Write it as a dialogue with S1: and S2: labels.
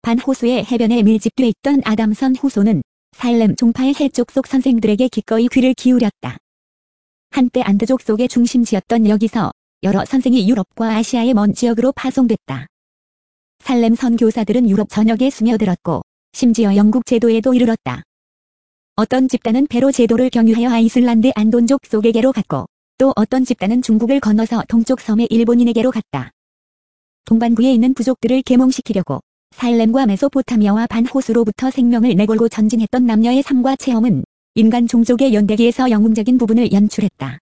S1: 반호수의 해변에 밀집돼 있던 아담선 후손은 살렘 종파의 해족 속 선생들에게 기꺼이 귀를 기울였다. 한때 안드족 속의 중심지였던 여기서 여러 선생이 유럽과 아시아의 먼 지역으로 파송됐다. 살렘 선교사들은 유럽 전역에 스며들었고 심지어 영국 제도에도 이르렀다. 어떤 집단은 페로 제도를 경유하여 아이슬란드 안돈족 속에게로 갔고 또 어떤 집단은 중국을 건너서 동쪽 섬의 일본인에게로 갔다. 동반구에 있는 부족들을 계몽시키려고 살렘과 메소포타미아와 반호수로부터 생명을 내걸고 전진했던 남녀의 삶과 체험은 인간 종족의 연대기에서 영웅적인 부분을 연출했다.